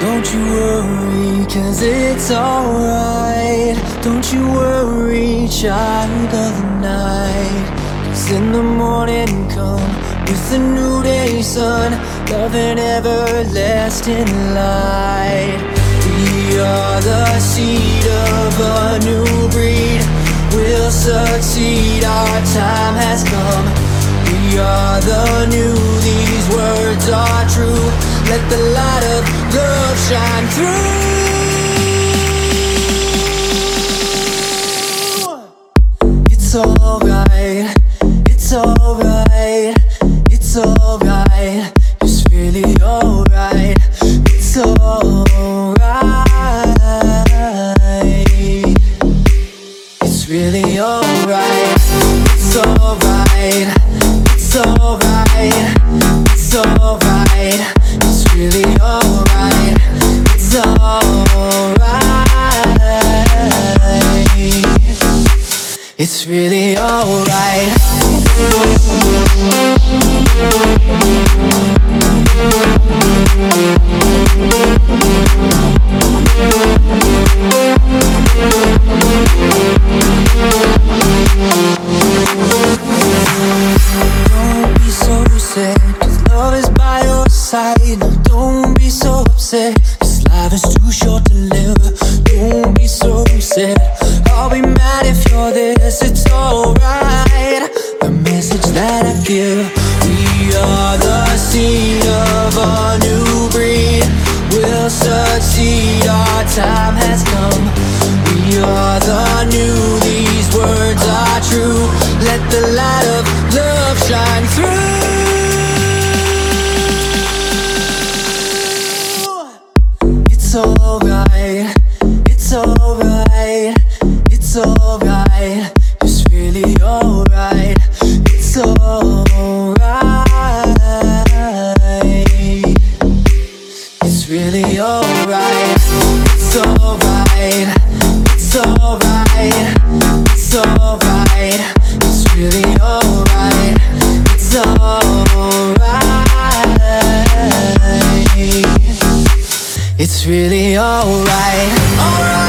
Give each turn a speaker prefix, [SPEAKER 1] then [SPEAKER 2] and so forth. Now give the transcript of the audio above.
[SPEAKER 1] Don't you worry, 'cause it's alright. Don't you worry, child of the night. 'Cause in the morning come with the new day sun, love and everlasting light. We are the seed of a new breed. We'll succeed, our time has come. We are the new, these words are true. Let the light of love shine through. It's alright, it's alright, it's alright. It's really alright, it's alright. It's really alright, it's alright, it's alright, it's alright. It's really alright, it's alright. It's really alright. Don't be so sad, 'cause love is by your side. No, don't be so upset, 'cause life is too short to live. Don't be so sad, I'll be mad if you're this. It's alright, the message that I give. We are the seed of a new breed. We'll succeed, our time has come. We are the new, these words are true. Let the light of love shine through. It's alright, it's alright, it's alright. It's really alright, it's alright. It's really alright, it's alright, it's alright, it's alright. It's really alright, it's alright. It's really alright, alright.